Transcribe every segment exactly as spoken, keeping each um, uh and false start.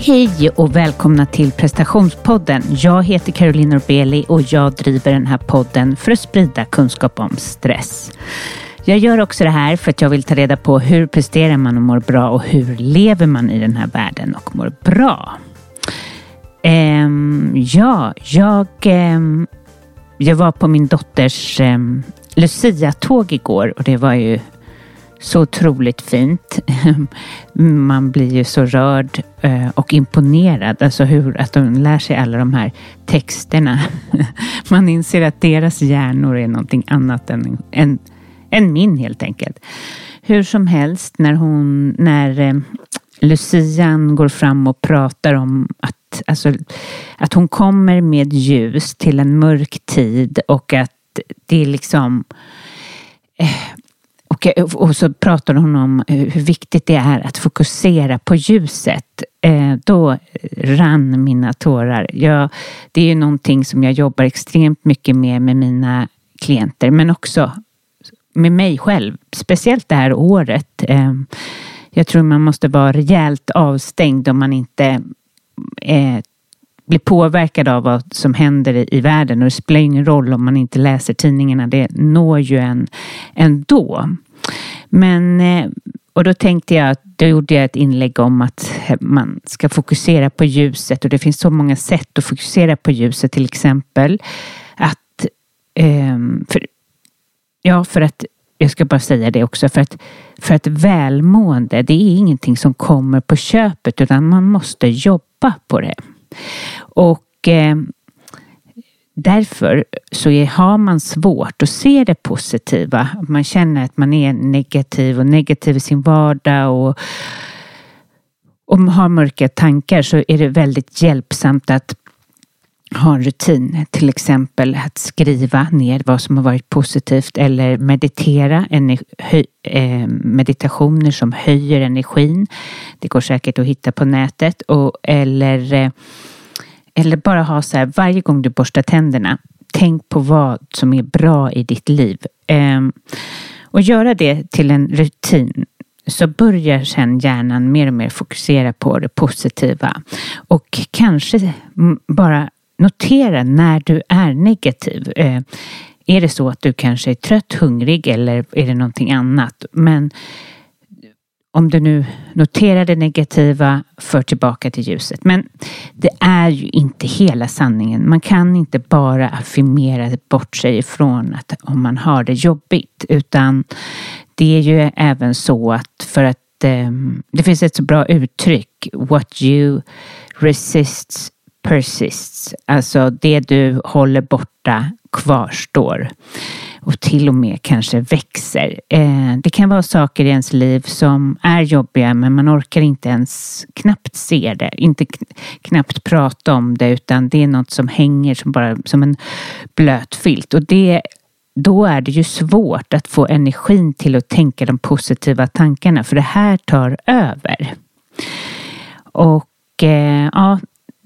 Hej och välkomna till prestationspodden. Jag heter Caroline Norbeli och jag driver den här podden för att sprida kunskap om stress. Jag gör också det här för att jag vill ta reda på hur presterar man och mår bra och hur lever man i den här världen och mår bra. Ehm, ja, jag, ehm, jag var på min dotters ehm, Lucia-tåg igår och det var ju så otroligt fint. Man blir ju så rörd och imponerad. Alltså hur att de lär sig alla de här texterna. Man inser att deras hjärnor är någonting annat än, än, än min helt enkelt. Hur som helst, när hon när Lucian går fram och pratar om att, alltså, att hon kommer med ljus till en mörk tid och att det är liksom... Eh, Och, och så pratar hon om hur viktigt det är att fokusera på ljuset. Eh, då rann mina tårar. Jag, det är ju någonting som jag jobbar extremt mycket med med mina klienter. Men också med mig själv. Speciellt det här året. Eh, jag tror man måste vara rejält avstängd om man inte eh, blir påverkad av vad som händer i, i världen. Och det spelar ingen roll om man inte läser tidningarna. Det når ju en ändå. Men, och då tänkte jag att då gjorde jag ett inlägg om att man ska fokusera på ljuset. Och det finns så många sätt att fokusera på ljuset. Till exempel att, för, ja för att, jag ska bara säga det också. För att, för att välmående, det är ingenting som kommer på köpet. Utan man måste jobba på det. Och eh, därför så är, har man svårt att se det positiva. Man känner att man är negativ och negativ i sin vardag och, och har mörka tankar, så är det väldigt hjälpsamt att ha en rutin. Till exempel att skriva ner vad som har varit positivt eller meditera. Ener, höj, eh, meditationer som höjer energin. Det går säkert att hitta på nätet. Och, eller, eh, eller bara ha så här, varje gång du borstar tänderna, tänk på vad som är bra i ditt liv. Eh, och göra det till en rutin. Så börjar sen hjärnan mer och mer fokusera på det positiva. Och kanske bara notera när du är negativ. Eh, är det så att du kanske är trött, hungrig eller är det någonting annat? Men om du nu noterar det negativa, för tillbaka till ljuset. Men det är ju inte hela sanningen. Man kan inte bara affirmera bort sig ifrån att om man har det jobbigt. Utan det är ju även så att för att eh, det finns ett så bra uttryck. What you resist persists. Alltså det du håller borta kvarstår. Och till och med kanske växer. Eh, det kan vara saker i ens liv som är jobbiga, men man orkar inte ens knappt se det. Inte knappt prata om det, utan det är något som hänger som bara som en blöt filt. Och det, då är det ju svårt att få energin till att tänka de positiva tankarna. För det här tar över. Och eh, ja...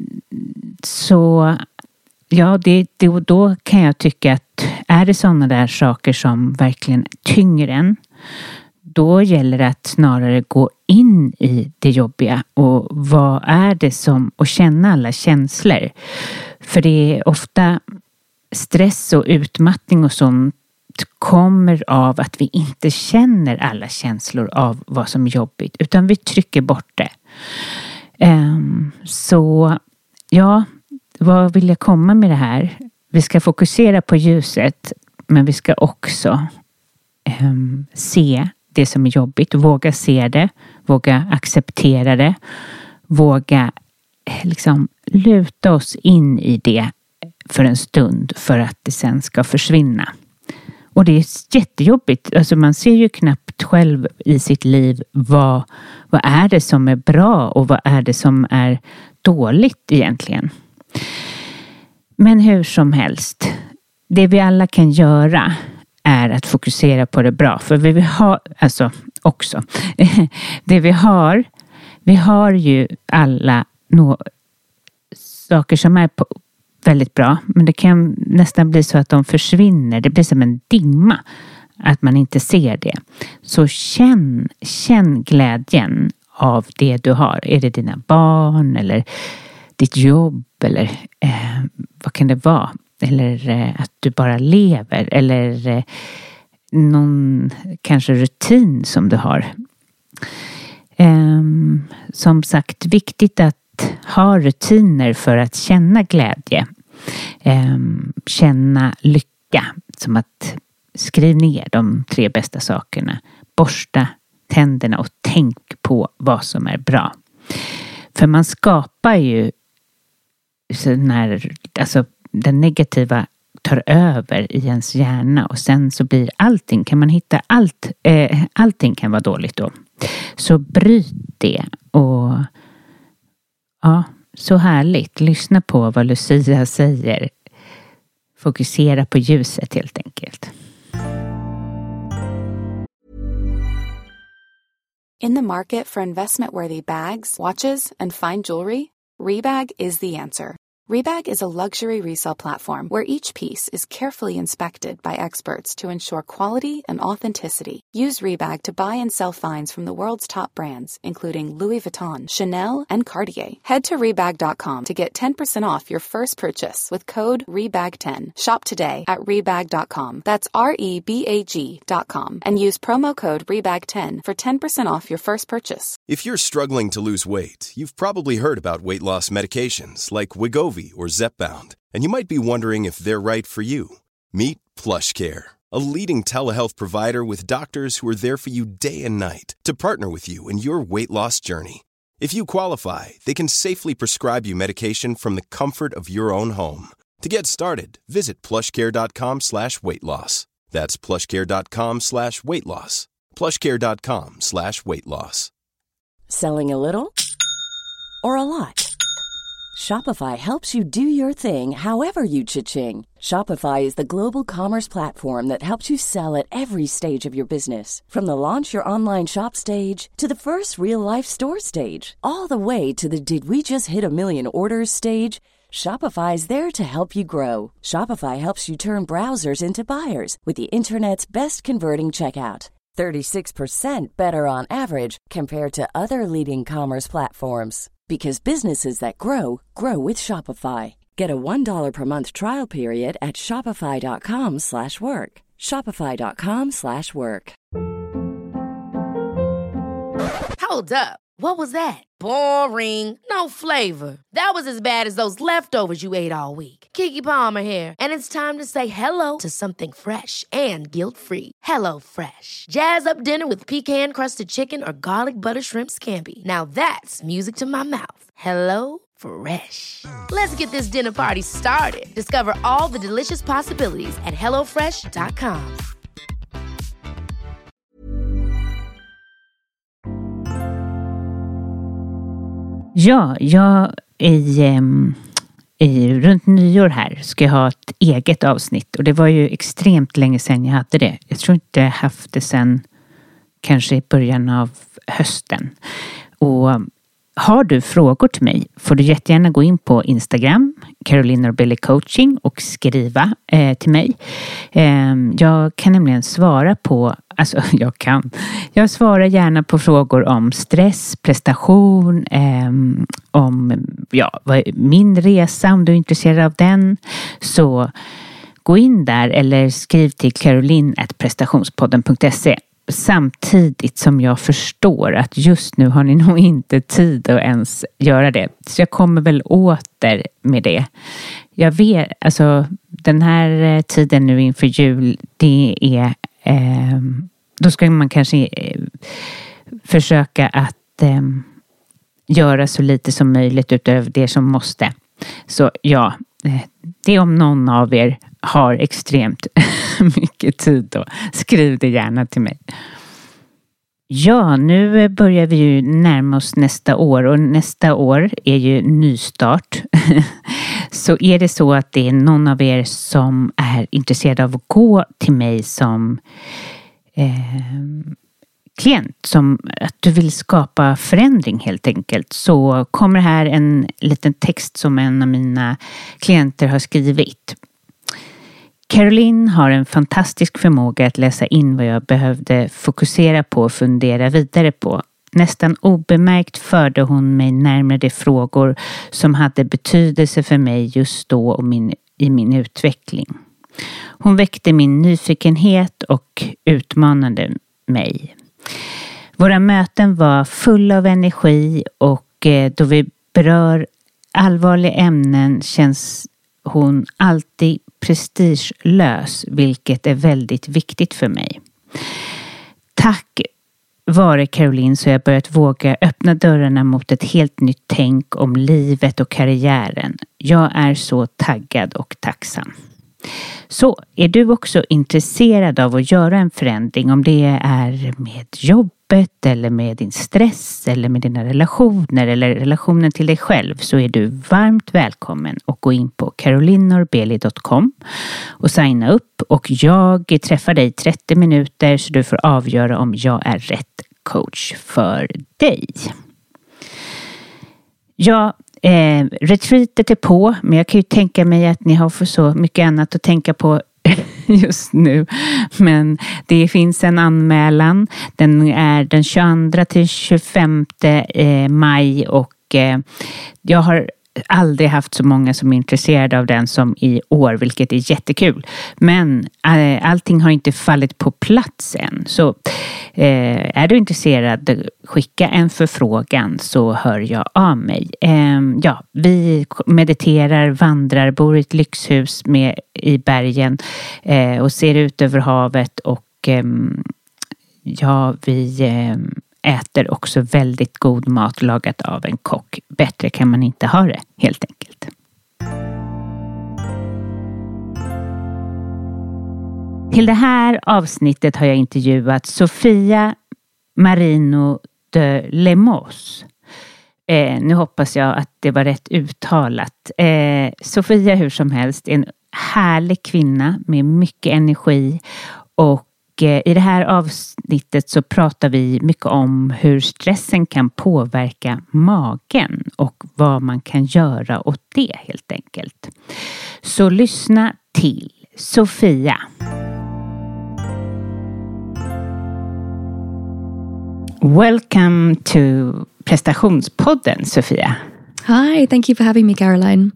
Så ja, det, det, och då kan jag tycka att är det sådana där saker som verkligen tynger en, då gäller det att snarare gå in i det jobbiga och vad är det som, och känna alla känslor. För det är ofta stress och utmattning och sånt kommer av att vi inte känner alla känslor av vad som är jobbigt, utan vi trycker bort det. Um, så ja, vad vill jag komma med det här? Vi ska fokusera på ljuset, men vi ska också um, se det som är jobbigt. Våga se det, våga acceptera det, våga liksom luta oss in i det för en stund för att det sen ska försvinna. Och det är jättejobbigt. Alltså man ser ju knappt själv i sitt liv vad, vad är det som är bra och vad är det som är dåligt egentligen. Men hur som helst, det vi alla kan göra är att fokusera på det bra. För vi har, alltså också, det vi har, vi har ju alla no, saker som är på, väldigt bra, men det kan nästan bli så att de försvinner. Det blir som en dimma att man inte ser det. Så känn, känn glädjen av det du har? Är det dina barn eller ditt jobb eller eh, vad kan det vara? Eller eh, att du bara lever eller eh, någon kanske rutin som du har. Eh, som sagt, viktigt att ha rutiner för att känna glädje. Eh, känna lycka, som att skriv ner de tre bästa sakerna. Borsta tänderna och tänk på vad som är bra. För man skapar ju när alltså den negativa tar över i ens hjärna och sen så blir allting, kan man hitta allt, eh, allting kan vara dåligt då. Så bryt det och ja, så härligt. Lyssna på vad Lucia säger. Fokusera på ljuset helt enkelt. In the market for investment-worthy bags, watches, and fine jewelry, Rebag is the answer. Rebag is a luxury resale platform where each piece is carefully inspected by experts to ensure quality and authenticity. Use Rebag to buy and sell finds from the world's top brands, including Louis Vuitton, Chanel, and Cartier. Head to Rebag dot com to get ten percent off your first purchase with code Rebag ten. Shop today at Rebag dot com. That's R E B A G dot com. And use promo code Rebag ten for ten percent off your first purchase. If you're struggling to lose weight, you've probably heard about weight loss medications like Wegovy or Zepbound, and you might be wondering if they're right for you. Meet PlushCare, a leading telehealth provider with doctors who are there for you day and night to partner with you in your weight loss journey. If you qualify, they can safely prescribe you medication from the comfort of your own home. To get started, visit plushcare.com slash weight loss. That's plushcare.com slash weight loss. plushcare.com slash weight loss. Selling a little or a lot? Shopify helps you do your thing however you cha-ching. Shopify is the global commerce platform that helps you sell at every stage of your business. From the launch your online shop stage to the first real-life store stage, all the way to the did we just hit a million orders stage. Shopify is there to help you grow. Shopify helps you turn browsers into buyers with the internet's best converting checkout. thirty-six percent better on average compared to other leading commerce platforms. Because businesses that grow, grow with Shopify. Get a one dollar per month trial period at shopify.com slash work. Shopify.com slash work. Hold up. What was that? Boring. No flavor. That was as bad as those leftovers you ate all week. Keke Palmer here. And it's time to say hello to something fresh and guilt-free. Hello Fresh. Jazz up dinner with pecan-crusted chicken or garlic butter shrimp scampi. Now that's music to my mouth. Hello Fresh. Let's get this dinner party started. Discover all the delicious possibilities at hello fresh dot com. Ja, jag i, i runt nyår här ska jag ha ett eget avsnitt. Och det var ju extremt länge sedan jag hade det. Jag tror inte jag haft det sedan kanske i början av hösten. Och har du frågor till mig får du jättegärna gå in på Instagram, Caroline Norbeli Coaching, och skriva eh, till mig. Eh, jag kan nämligen svara på, alltså jag kan, jag svarar gärna på frågor om stress, prestation, eh, om ja, min resa, om du är intresserad av den. Så gå in där eller skriv till caroline at prestationspodden punkt se. Samtidigt som jag förstår att just nu har ni nog inte tid att ens göra det. Så jag kommer väl åter med det. Jag vet, alltså den här tiden nu inför jul, det är, eh, då ska man kanske eh, försöka att eh, göra så lite som möjligt utöver det som måste. Så ja, det är om någon av er har extremt mycket tid då. Skriv det gärna till mig. Ja, nu börjar vi ju närma oss nästa år och nästa år är ju nystart. Så är det så att det är någon av er som är intresserad av att gå till mig som eh, klient, som att du vill skapa förändring helt enkelt, så kommer här en liten text som en av mina klienter har skrivit. Caroline har en fantastisk förmåga att läsa in vad jag behövde fokusera på och fundera vidare på. Nästan obemärkt förde hon mig närmare de frågor som hade betydelse för mig just då och min, i min utveckling. Hon väckte min nyfikenhet och utmanade mig. Våra möten var fulla av energi och då vi berör allvarliga ämnen känns hon alltid prestigelös, vilket är väldigt viktigt för mig. Tack vare Caroline så har jag börjat våga öppna dörrarna mot ett helt nytt tänk om livet och karriären. Jag är så taggad och tacksam. Så är du också intresserad av att göra en förändring, om det är med jobbet eller med din stress eller med dina relationer eller relationen till dig själv, så är du varmt välkommen att gå in på caroline norbeli dot com och signa upp, och jag träffar dig trettio minuter så du får avgöra om jag är rätt coach för dig. Ja, eh, retreatet är på, men jag kan ju tänka mig att ni har för så mycket annat att tänka på just nu. Men det finns en anmälan. Den är den tjugoandra till tjugofemte eh, maj och eh, jag har aldrig haft så många som är intresserade av den som i år, vilket är jättekul. Men äh, allting har inte fallit på plats än. Så äh, är du intresserad, skicka en förfrågan så hör jag av mig. Äh, ja, vi mediterar, vandrar, bor i ett lyxhus med, i bergen äh, och ser ut över havet och äh, ja, vi... Äh, äter också väldigt god mat lagat av en kock. Bättre kan man inte ha det, helt enkelt. Till det här avsnittet har jag intervjuat Sofia Marino de Lemos. Eh, nu hoppas jag att det var rätt uttalat. Eh, Sofia, hur som helst, är en härlig kvinna med mycket energi, och i det här avsnittet så pratar vi mycket om hur stressen kan påverka magen och vad man kan göra åt det, helt enkelt. Så lyssna till Sofia. Welcome to Prestationspodden, Sofia. Hi, thank you for having me, Caroline.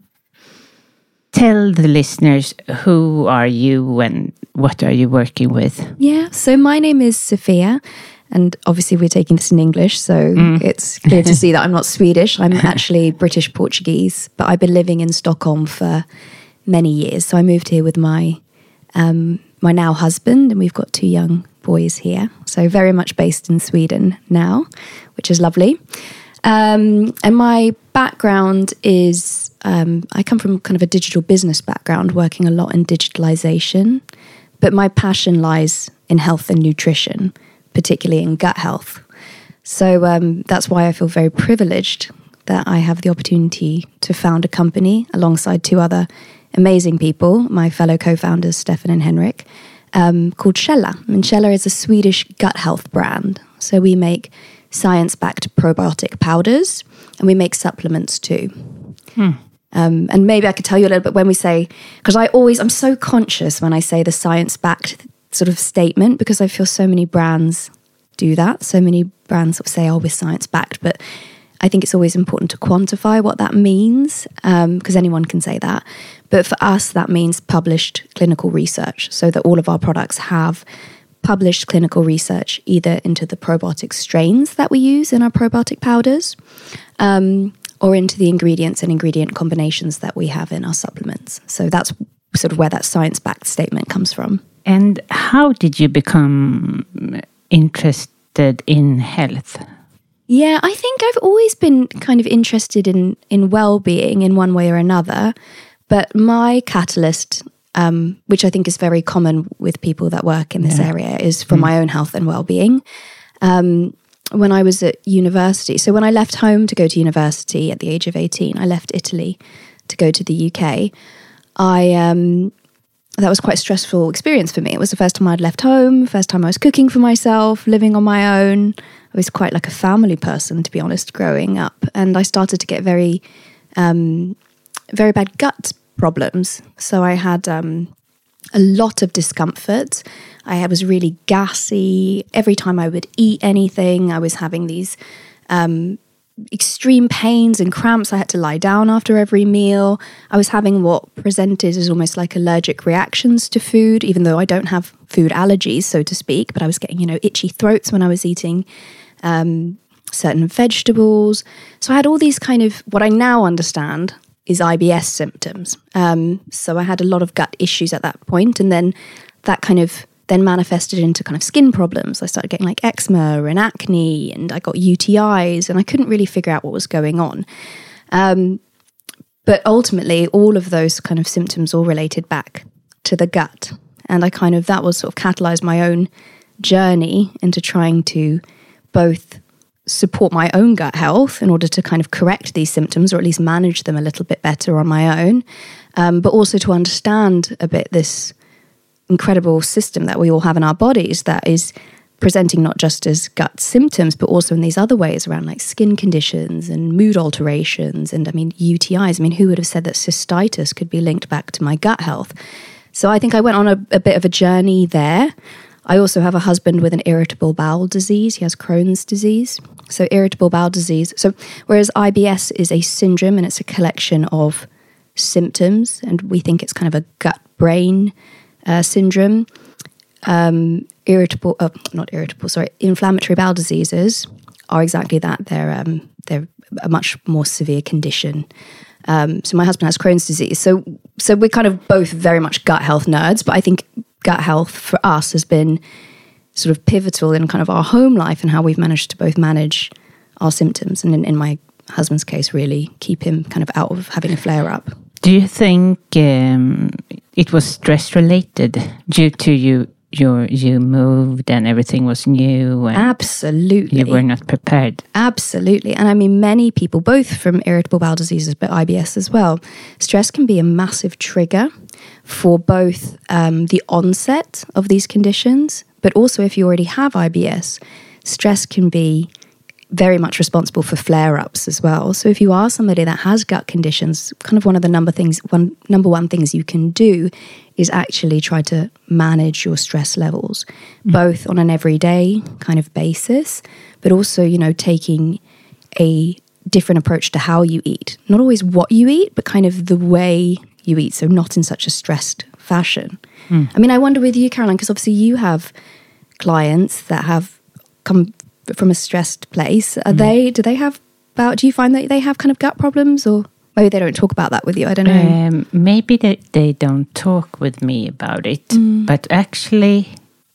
Tell the listeners, who are you and what are you working with? Yeah, so my name is Sofia, and obviously we're taking this in English, so mm. it's clear to see that I'm not Swedish. I'm actually British Portuguese, but I've been living in Stockholm for many years. So I moved here with my um, my now husband, and we've got two young boys here. So very much based in Sweden now, which is lovely. Um, and my background is, um, I come from kind of a digital business background, working a lot in digitalization. But my passion lies in health and nutrition, particularly in gut health. So um, that's why I feel very privileged that I have the opportunity to found a company alongside two other amazing people, my fellow co-founders, Stefan and Henrik, um, called Källa. And Källa is a Swedish gut health brand. So we make science-backed probiotic powders, and we make supplements too. Hmm. Um, and maybe I could tell you a little bit when we say, because I always, I'm so conscious when I say the science-backed sort of statement, because I feel so many brands do that. So many brands sort of say, oh, we're science-backed, but I think it's always important to quantify what that means, um, because anyone can say that. But for us, that means published clinical research, so that all of our products have published clinical research either into the probiotic strains that we use in our probiotic powders, um, or into the ingredients and ingredient combinations that we have in our supplements. So that's sort of where that science-backed statement comes from. And how did you become interested in health? Yeah, I think I've always been kind of interested in, in well-being in one way or another. But my catalyst, um, which I think is very common with people that work in this yeah. area, is for mm. my own health and well-being. Um, when I was at university, so when I left home to go to university at the age of eighteen, I left Italy to go to the U K. I um, that was quite a stressful experience for me. It was the first time I'd left home, first time I was cooking for myself, living on my own. I was quite like a family person, to be honest, growing up. And I started to get very, um, very bad gut problems. So I had um, a lot of discomfort. I was really gassy. Every time I would eat anything, I was having these um, extreme pains and cramps. I had to lie down after every meal. I was having what presented as almost like allergic reactions to food, even though I don't have food allergies, so to speak. But I was getting, you know, itchy throats when I was eating um, certain vegetables. So I had all these kind of, what I now understand is I B S symptoms. Um, so I had a lot of gut issues at that point, and then that kind of then manifested into kind of skin problems. I started getting like eczema and acne, and I got U T Is, and I couldn't really figure out what was going on. Um, but ultimately, all of those kind of symptoms all related back to the gut. And I kind of, that was sort of catalyzed my own journey into trying to both support my own gut health in order to kind of correct these symptoms, or at least manage them a little bit better on my own, um, but also to understand a bit this incredible system that we all have in our bodies that is presenting not just as gut symptoms, but also in these other ways around like skin conditions and mood alterations. And I mean, U T Is, I mean, who would have said that cystitis could be linked back to my gut health? So I think I went on a, a bit of a journey there. I also have a husband with an irritable bowel disease. He has Crohn's disease. So irritable bowel disease. So whereas I B S is a syndrome and it's a collection of symptoms, and we think it's kind of a gut-brain uh, syndrome, um, irritable, uh, not irritable, sorry, inflammatory bowel diseases are exactly that. They're um, they're a much more severe condition. Um, so my husband has Crohn's disease. So so we're kind of both very much gut health nerds, but I think gut health for us has been sort of pivotal in kind of our home life and how we've managed to both manage our symptoms, and in, in my husband's case, really keep him kind of out of having a flare-up. Do you think um, it was stress-related due to you your you moved and everything was new? And absolutely. You were not prepared. Absolutely. And I mean, many people, both from irritable bowel diseases, but I B S as well, stress can be a massive trigger for both um, the onset of these conditions, but also if you already have I B S, stress can be very much responsible for flare-ups as well. So if you are somebody that has gut conditions, kind of one of the number things, one number one things you can do is actually try to manage your stress levels, mm-hmm. both on an everyday kind of basis, but also, you know, taking a different approach to how you eat. Not always what you eat, but kind of the way you eat, so not in such a stressed fashion. Mm. I mean, I wonder with you, Caroline, because obviously you have clients that have come from a stressed place. Are mm. they, do they have, about, do you find that they have kind of gut problems, or maybe they don't talk about that with you? I don't know. Um, maybe they, they don't talk with me about it, mm. but actually,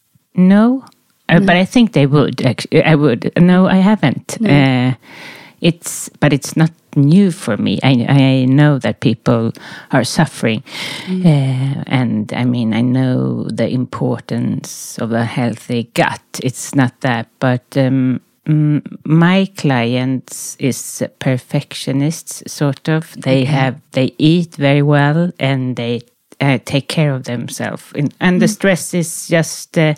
no. Uh, no. But I think they would. Actually, I would. No, I haven't. No. Uh, it's, but it's not new for me. I I know that people are suffering, mm. uh, and I mean I know the importance of a healthy gut. It's not that, but um, mm, my clients is perfectionists, sort of. They okay. have they eat very well and they uh, take care of themselves, and, and mm. the stress is just. Uh,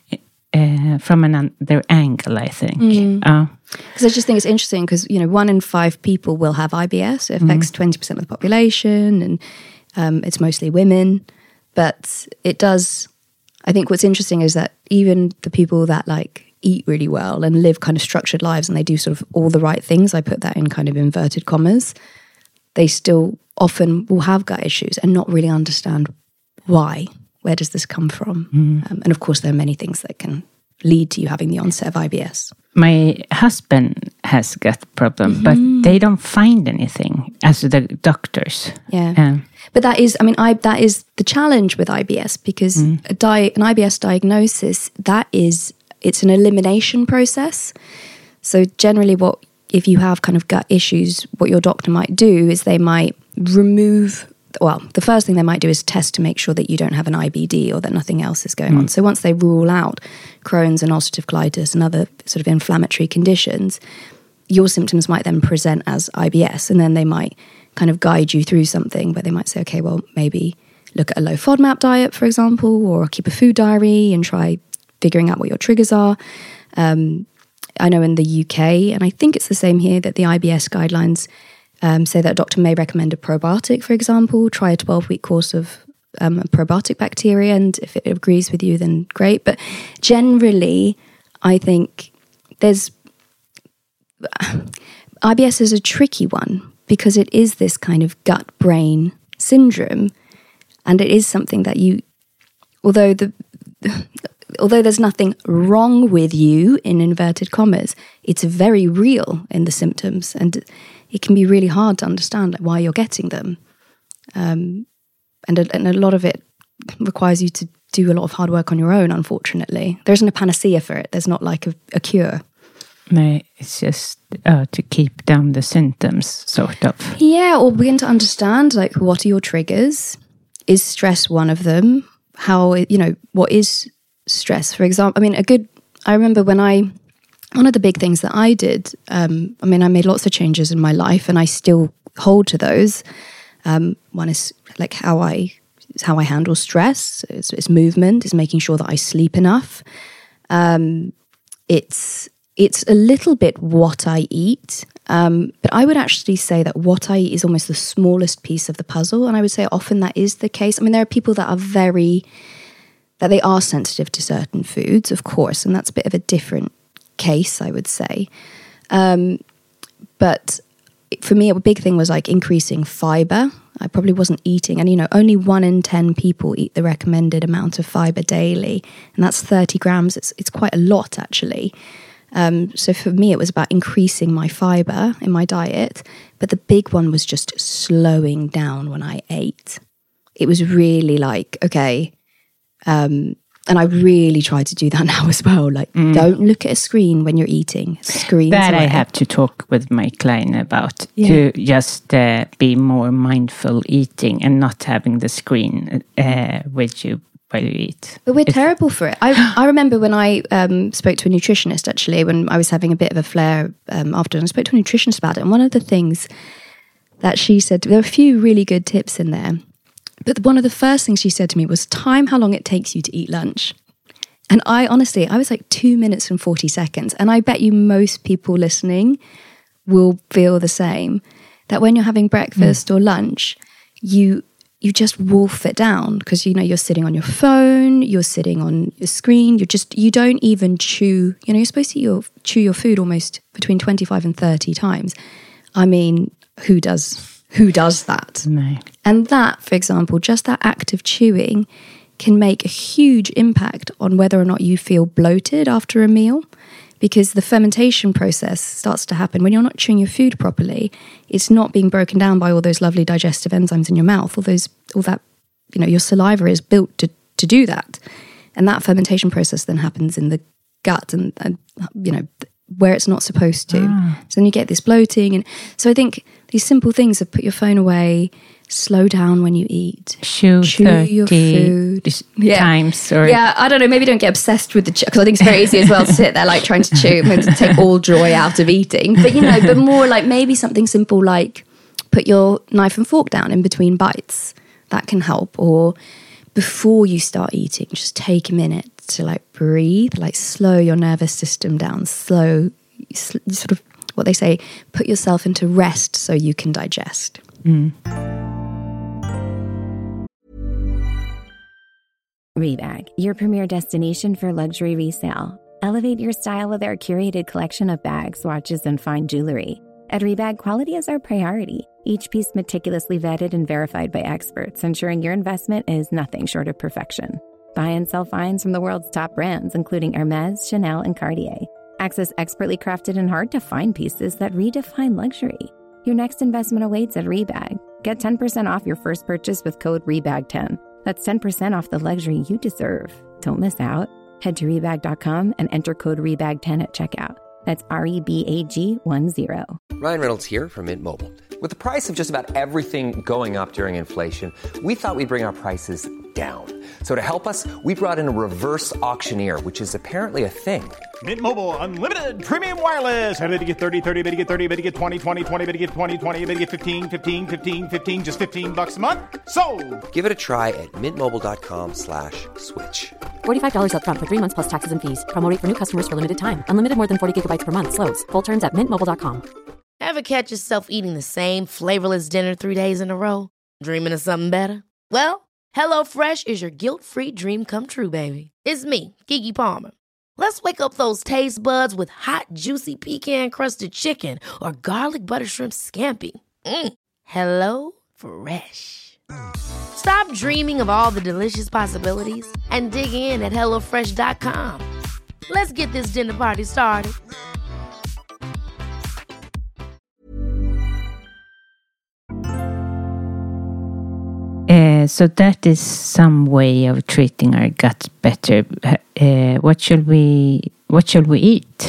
Uh, from another angle, I think. Mm. Uh, because I just think it's interesting because, you know, one in five people will have I B S. It affects mm. twenty percent of the population, and um, it's mostly women. But it does, I think what's interesting is that even the people that like eat really well and live kind of structured lives and they do sort of all the right things, I put that in kind of inverted commas, they still often will have gut issues and not really understand why. Where does this come from? Mm. Um, and of course, there are many things that can lead to you having the onset of I B S. My husband has gut problem, mm-hmm. but they don't find anything as the doctors. Yeah, um, but that is, I mean, I that is the challenge with I B S because mm. a di- an I B S diagnosis, that is, it's an elimination process. So generally, what if you have kind of gut issues, what your doctor might do is they might remove. Well, the first thing they might do is test to make sure that you don't have an I B D or that nothing else is going mm. on. So once they rule out Crohn's and ulcerative colitis and other sort of inflammatory conditions, your symptoms might then present as I B S, and then they might kind of guide you through something where they might say, okay, well, maybe look at a low FODMAP diet, for example, or keep a food diary and try figuring out what your triggers are. Um, I know in the U K, and I think it's the same here, that the I B S guidelines Um, say that a doctor may recommend a probiotic, for example, try a twelve-week course of um, probiotic bacteria, and if it agrees with you, then great. But generally, I think there's I B S is a tricky one because it is this kind of gut-brain syndrome, and it is something that you, although the although there's nothing wrong with you in inverted commas, it's very real in the symptoms, and it can be really hard to understand like, why you're getting them. Um, and, a, and a lot of it requires you to do a lot of hard work on your own, unfortunately. There isn't a panacea for it. There's not like a, a cure. No, it's just uh, to keep down the symptoms, sort of. Yeah, or begin to understand, like, what are your triggers? Is stress one of them? How, you know, what is stress? For example, I mean, a good, I remember when I, one of the big things that I did, um, I mean, I made lots of changes in my life and I still hold to those. Um, one is like how I, how I handle stress. It's, it's movement, it's making sure that I sleep enough. Um, it's, It's a little bit what I eat, um, but I would actually say that what I eat is almost the smallest piece of the puzzle, and I would say often that is the case. I mean, there are people that are very, that they are sensitive to certain foods, of course, and that's a bit of a different case, I would say. Um, but for me, a big thing was like increasing fiber. I probably wasn't eating, and you know, only one in ten people eat the recommended amount of fiber daily, and that's thirty grams. It's it's quite a lot, actually. Um, so for me, it was about increasing my fiber in my diet. But the big one was just slowing down when I ate. It was really like, okay. Um, and I really try to do that now as well. Like, mm. don't look at a screen when you're eating. Screens that away. I have to talk with my client about. Yeah. To just uh, be more mindful eating and not having the screen uh, with you. While you eat. But we're it's terrible for it. I, I remember when I um, spoke to a nutritionist, actually, when I was having a bit of a flare um, after, and I spoke to a nutritionist about it. And one of the things that she said, there were a few really good tips in there. But one of the first things she said to me was, time how long it takes you to eat lunch. And I honestly, I was like two minutes and forty seconds. And I bet you most people listening will feel the same. That when you're having breakfast mm. or lunch, you... you just wolf it down because, you know, you're sitting on your phone, you're sitting on your screen, you're just, you don't even chew, you know, you're supposed to your, chew your food almost between twenty-five and thirty times. I mean, who does, who does that? No. And that, for example, just that act of chewing can make a huge impact on whether or not you feel bloated after a meal. Because the fermentation process starts to happen when you're not chewing your food properly. It's not being broken down by all those lovely digestive enzymes in your mouth. All those, all that, you know, your saliva is built to to do that, and that fermentation process then happens in the gut, and, and you know, where it's not supposed to. Ah. So then you get this bloating, and so I think these simple things of put your phone away, slow down when you eat, chew, chew your food yeah. times, or yeah, I don't know. Maybe don't get obsessed with the chew, because I think it's very easy as well to sit there like trying to chew, maybe to take all joy out of eating. But you know, but more like maybe something simple like put your knife and fork down in between bites. That can help. Or before you start eating, just take a minute to like breathe, like slow your nervous system down, slow, sort of what they say, put yourself into rest so you can digest. Mm. Rebag, your premier destination for luxury resale. Elevate your style with our curated collection of bags, watches, and fine jewelry. At Rebag, quality is our priority. Each piece meticulously vetted and verified by experts, ensuring your investment is nothing short of perfection. Buy and sell finds from the world's top brands, including Hermes, Chanel, and Cartier. Access expertly crafted and hard-to-find pieces that redefine luxury. Your next investment awaits at Rebag. Get ten percent off your first purchase with code rebag ten. That's ten percent off the luxury you deserve. Don't miss out. Head to rebag dot com and enter code rebag ten at checkout. That's R E B A G one zero. Ryan Reynolds here from Mint Mobile. With the price of just about everything going up during inflation, we thought we'd bring our prices down. So to help us, we brought in a reverse auctioneer, which is apparently a thing. Mint Mobile Unlimited Premium Wireless. How to get thirty, thirty, how to get thirty, how to get twenty, twenty, twenty, how to get twenty, twenty, how to get fifteen, fifteen, fifteen, fifteen, just fifteen bucks a month? Sold! Give it a try at mintmobile.com slash switch. forty-five dollars up front for three months plus taxes and fees. Promo rate for new customers for limited time. Unlimited more than forty gigabytes per month. Slows full terms at mint mobile dot com. Ever catch yourself eating the same flavorless dinner three days in a row? Dreaming of something better? Well, HelloFresh is your guilt-free dream come true, baby. It's me, Keke Palmer. Let's wake up those taste buds with hot, juicy pecan-crusted chicken or garlic butter shrimp scampi. Mm. Hello Fresh. Stop dreaming of all the delicious possibilities and dig in at hello fresh dot com. Let's get this dinner party started. Uh, so that is some way of treating our gut better. Uh, what should we what should we eat?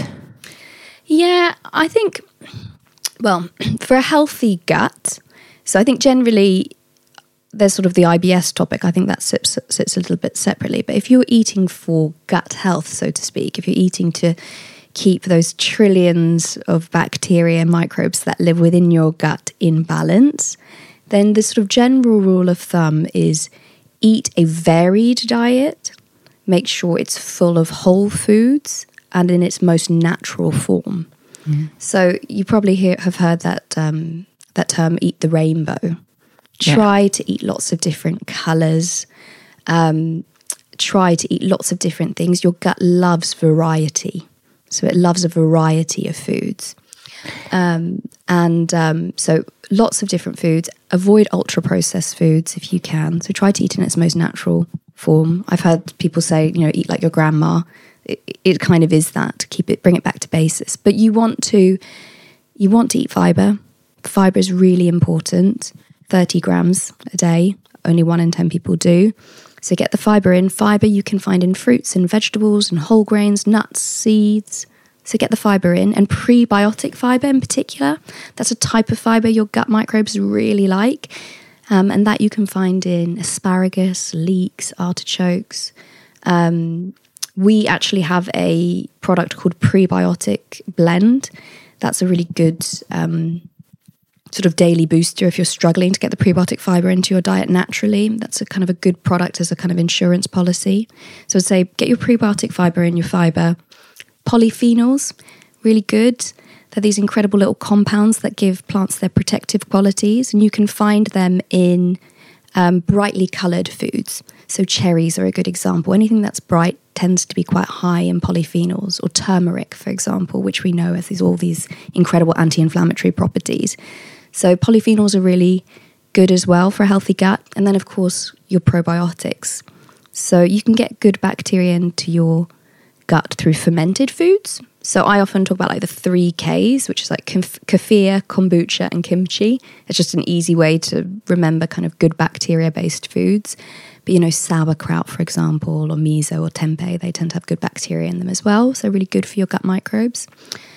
Yeah, I think, well, for a healthy gut, so I think generally there's sort of the I B S topic. I think that sits, sits a little bit separately. But if you're eating for gut health, so to speak, if you're eating to keep those trillions of bacteria and microbes that live within your gut in balance, then the sort of general rule of thumb is eat a varied diet, make sure it's full of whole foods and in its most natural form. Mm. So you probably hear, have heard that um, that term, eat the rainbow. Try yeah. to eat lots of different colours. Um, try to eat lots of different things. Your gut loves variety. So it loves a variety of foods. Um, and um, so lots of different foods. Avoid ultra-processed foods if you can. So try to eat in its most natural form. I've heard people say, you know, eat like your grandma. It, it kind of is that. Keep it, bring it back to basis. But you want to, you want to eat fibre. Fibre is really important. thirty grams a day. Only one in ten people do. So get the fibre in. Fibre you can find in fruits and vegetables and whole grains, nuts, seeds. So get the fibre in. And prebiotic fibre in particular, that's a type of fibre your gut microbes really like. Um, and that you can find in asparagus, leeks, artichokes. Um, we actually have a product called Prebiotic Blend. That's a really good um, sort of daily booster if you're struggling to get the prebiotic fibre into your diet naturally. That's a kind of a good product as a kind of insurance policy. So I'd say get your prebiotic fibre in, your fibre. Polyphenols, really good. They're these incredible little compounds that give plants their protective qualities, and you can find them in um, brightly coloured foods. So cherries are a good example. Anything that's bright tends to be quite high in polyphenols, or turmeric, for example, which we know has all these incredible anti-inflammatory properties. So polyphenols are really good as well for a healthy gut. And then, of course, your probiotics. So you can get good bacteria into your gut through fermented foods. So I often talk about like the three Ks, which is like kefir, kombucha, and kimchi. It's just an easy way to remember kind of good bacteria-based foods. But, you know, sauerkraut, for example, or miso or tempeh, they tend to have good bacteria in them as well. So really good for your gut microbes.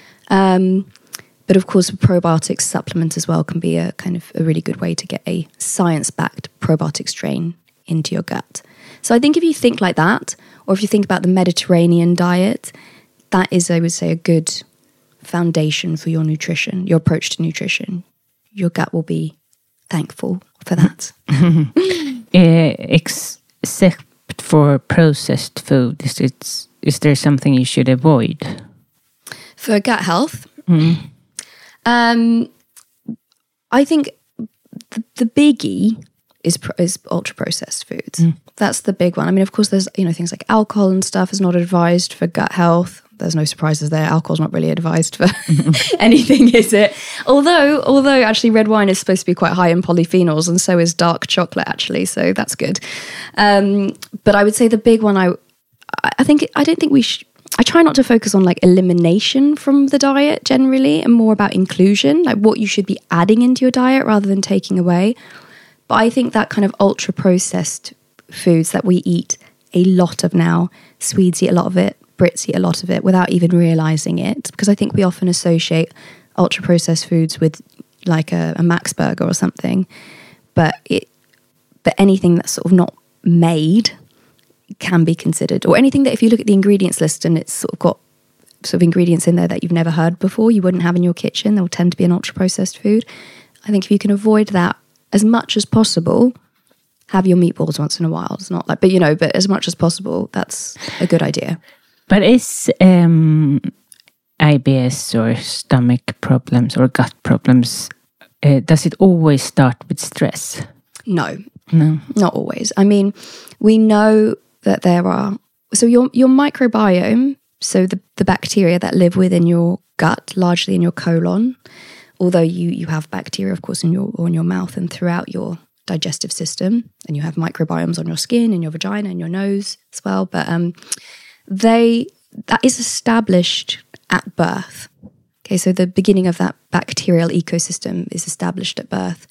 Um, but of course, a probiotic supplement as well can be a kind of a really good way to get a science-backed probiotic strain into your gut. So I think if you think like that, or if you think about the Mediterranean diet, that is, I would say, a good foundation for your nutrition, your approach to nutrition. Your gut will be thankful for that. uh, except for processed food, is, it, is there something you should avoid? For gut health? Mm. Um, I think the, the biggie is is ultra-processed foods. Mm. That's the big one. I mean, of course, there's, you know, things like alcohol and stuff is not advised for gut health. There's no surprises there. Alcohol's not really advised for anything, is it? Although, although actually red wine is supposed to be quite high in polyphenols, and so is dark chocolate, actually. So that's good. Um, but I would say the big one, I, I think, I don't think we should, I try not to focus on like elimination from the diet generally, and more about inclusion, like what you should be adding into your diet rather than taking away. But I think that kind of ultra-processed foods that we eat a lot of now, Swedes eat a lot of it, Brits eat a lot of it without even realising it, because I think we often associate ultra-processed foods with like a, a Max burger or something. But it, but anything that's sort of not made can be considered, or anything that if you look at the ingredients list and it's sort of got sort of ingredients in there that you've never heard before, you wouldn't have in your kitchen, they'll tend to be an ultra-processed food. I think if you can avoid that as much as possible, have your meatballs once in a while. It's not like, but you know, but as much as possible, that's a good idea. But is um, I B S or stomach problems or gut problems, uh, does it always start with stress? No. No. Not always. I mean, we know that there are... So your your microbiome, so the, the bacteria that live within your gut, largely in your colon, although you, you have bacteria, of course, in your, on your mouth and throughout your digestive system, and you have microbiomes on your skin, in your vagina, in your nose as well, but um, they that is established at birth. Okay, so the beginning of that bacterial ecosystem is established at birth.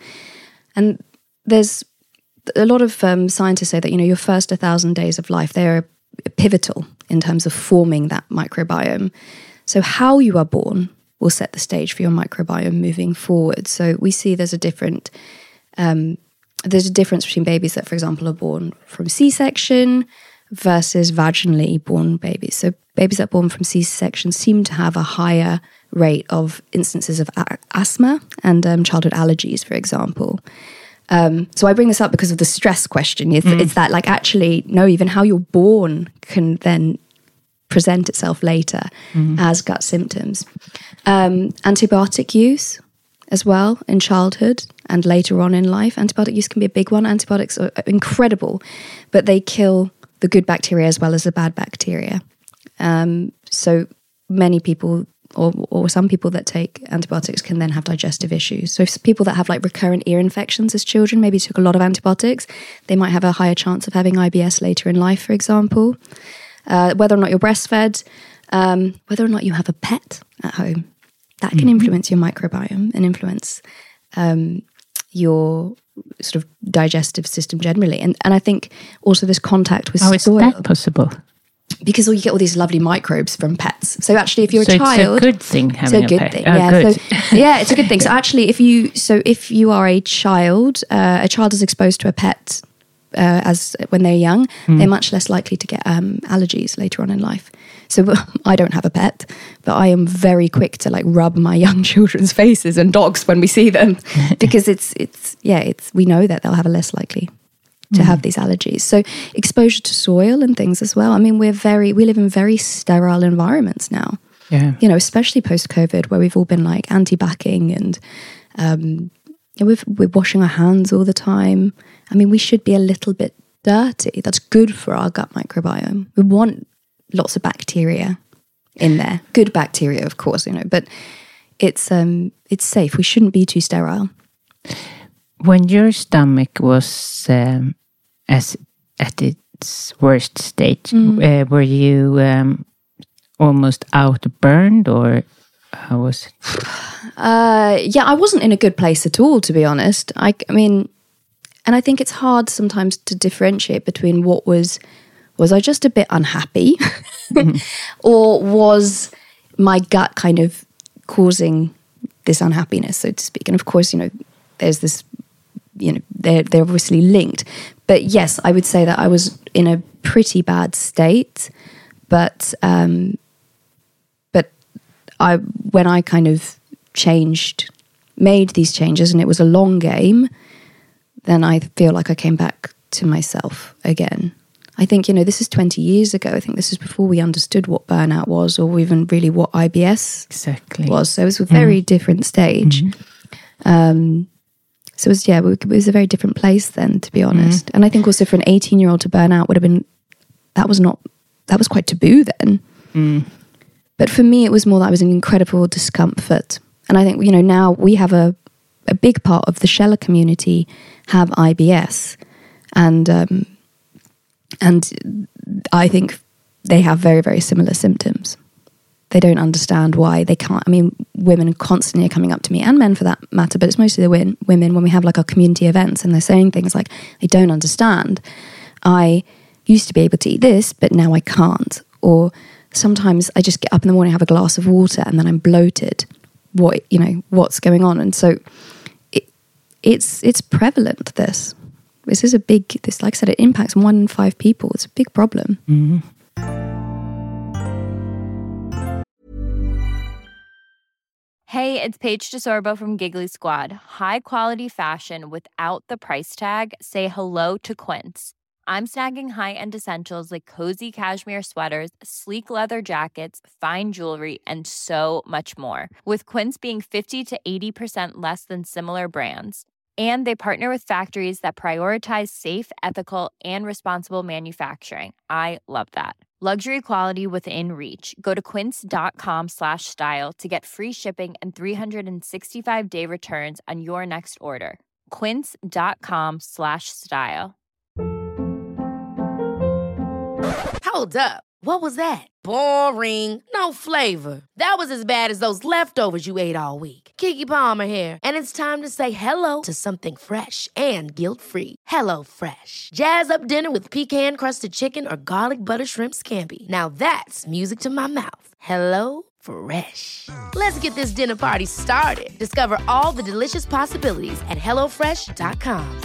And there's a lot of um, scientists say that, you know, your first one thousand days of life, they're pivotal in terms of forming that microbiome. So how you are born will set the stage for your microbiome moving forward. So we see there's a different, um, there's a difference between babies that, for example, are born from C-section versus vaginally born babies. So babies that are born from C-section seem to have a higher rate of instances of a- asthma and um, childhood allergies, for example. Um, so I bring this up because of the stress question. It's, mm. it's that, like, actually, no, even how you're born can then present itself later mm. as gut symptoms. Um, antibiotic use as well in childhood and later on in life. Antibiotic use can be a big one. Antibiotics are incredible, but they kill the good bacteria as well as the bad bacteria. Um, so many people... Or, or some people that take antibiotics can then have digestive issues. So people that have like recurrent ear infections as children, maybe took a lot of antibiotics, they might have a higher chance of having I B S later in life, for example. Uh, whether or not you're breastfed, um, whether or not you have a pet at home, that can mm-hmm. influence your microbiome and influence um, your sort of digestive system generally. And and I think also this contact with How soil. How is that possible? Because you get all these lovely microbes from pets. So actually, if you're so a child, it's a good thing having it's a, a good pet. thing. Oh, yeah, good. So, yeah, it's a good thing. So actually, if you so if you are a child, uh, a child is exposed to a pet uh, as when they're young, mm. they're much less likely to get um, allergies later on in life. So I don't have a pet, but I am very quick to like rub my young children's faces and dogs when we see them, because it's it's yeah it's we know that they'll have a less likely to mm. have these allergies. So exposure to soil and things as well. I mean, we're very, we live in very sterile environments now. Yeah. You know, especially post-COVID, where we've all been like anti-backing and um, we've, we're washing our hands all the time. I mean, we should be a little bit dirty. That's good for our gut microbiome. We want lots of bacteria in there. Good bacteria, of course, you know, but it's um, it's safe. We shouldn't be too sterile. When your stomach was um, as at its worst stage, mm. uh, were you um, almost outburned, or how was it? Uh, yeah, I wasn't in a good place at all, to be honest. I, I mean, and I think it's hard sometimes to differentiate between what was, was I just a bit unhappy, mm-hmm. or was my gut kind of causing this unhappiness, so to speak. And of course, you know, there's this, you know, they're, they're obviously linked. But yes, I would say that I was in a pretty bad state. But um, but I when I kind of changed, made these changes, and it was a long game, then I feel like I came back to myself again. I think, you know, this is twenty years ago. I think this is before we understood what burnout was, or even really what I B S exactly was. So it was a very mm. different stage. Mm-hmm. Um So it was, yeah, it was a very different place then, to be honest. Mm. And I think also for an eighteen-year-old to burn out would have been, that was not, that was quite taboo then. Mm. But for me, it was more that I was in incredible discomfort. And I think, you know, now we have a, a big part of the Sheller community have I B S. And, um, and I think they have very, very similar symptoms. They don't understand why they can't. I mean, women constantly are coming up to me, and men for that matter, but it's mostly the win- women when we have like our community events, and they're saying things like, I don't understand. I used to be able to eat this, but now I can't. Or sometimes I just get up in the morning, have a glass of water, and then I'm bloated. What, you know, what's going on? And so it, it's it's prevalent, this. This is a big, this, like I said, it impacts one in five people. It's a big problem. Mm-hmm. Hey, it's Paige DeSorbo from Giggly Squad. High quality fashion without the price tag. Say hello to Quince. I'm snagging high-end essentials like cozy cashmere sweaters, sleek leather jackets, fine jewelry, and so much more. With Quince being fifty to eighty percent less than similar brands. And they partner with factories that prioritize safe, ethical, and responsible manufacturing. I love that. Luxury quality within reach. Go to quince.com slash style to get free shipping and three sixty-five day returns on your next order. Quince.com slash style. Hold up. What was that? Boring. No flavor. That was as bad as those leftovers you ate all week. Keke Palmer here, and it's time to say hello to something fresh and guilt-free. Hello Fresh. Jazz up dinner with pecan-crusted chicken or garlic butter shrimp scampi. Now that's music to my mouth. Hello Fresh. Let's get this dinner party started. Discover all the delicious possibilities at hello fresh dot com.